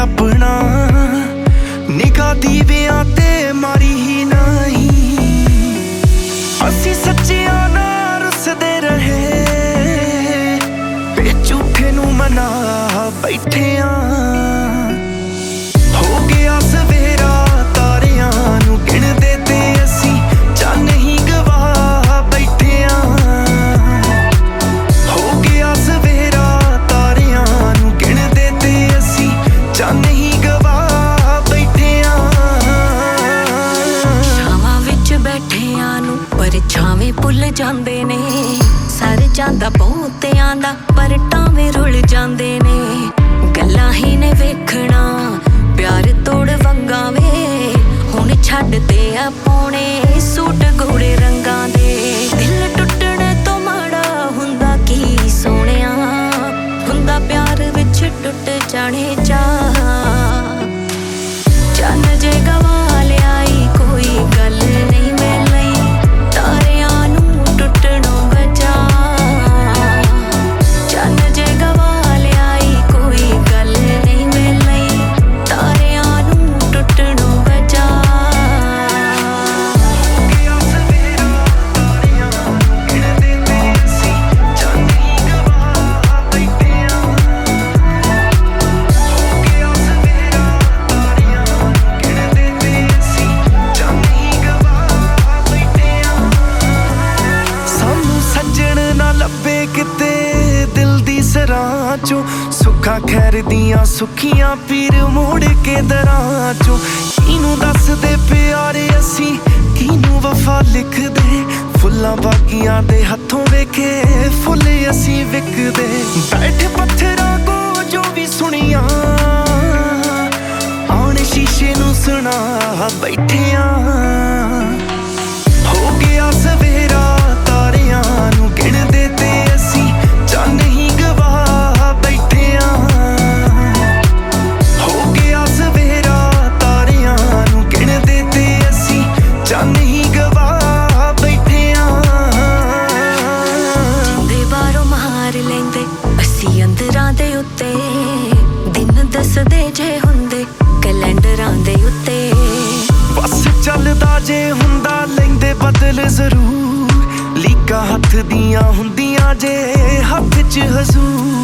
अपना निगाह दीवियां ते मारी ही नहीं असी सच्चियां ना रुसदे रहे बे झूठे नू मना बैठे हो गया सवेरा तारियां नू गिणदे ते असी चन्न ही गवा बैठे हो गया सवेरा तारियां नू गिणदे ते असी चन्न ही गवा बैठे छावां विच बैठियां नू पर छावें भुल जांदे ने सर जांदा बहुतियां दा पर टावें रुल जांदे ने गल्लां ही ने वेखना प्यार तोड़ वंगा वे हुण छड्डदे आ पौणे सूट गूड़े रंगां दे दिल टुटणे तो माड़ा हुंदा की सोहणिया हुंदा प्यार विच टुट जाणे चा चन्न जे गवा लियाई कोई गल नहीं मिलई तारियां नू टुटणों बचा चन्न जे गवा लियाई कोई गल नहीं मिलई तारियां नू टुटणों बचा गया सवेरा तारियां गिणदे ते असी चन्न ही गवा बैठे हो गया सवेरा तारियां गिणदे ते असी चन्न ही गवा बैठे सानू सज्जण ना लभे किते दिल दी सराह चों सुखा खैर दियां सुखियां पीर मोड़ के दरां चों किनू दस दे प्यारे असी किनू वफा लिख दे फुल्लां बागियां दे हत्थों वेखे फुल असी विकदे बैठे पत्थरां को जो भी सुनिया आने शीशे नू सुना बैठे हो गया सवेरा तारियां नू गिणदे ते असी चन्न ही गवा बैठे हो गया सवेरा तारियां नू गिणदे ते असी चन्न ही गवा बैठे जिंदे बारों मार लेंदे असी अंदरां दे उत्ते दिन दसदे जे हुंदे कैलेंडरां दे उत्ते बस चलदा जे हुंदा लैंदे बदल जरूर लीका हत्थ दियां हुंदियां जे हत्थ च हजूर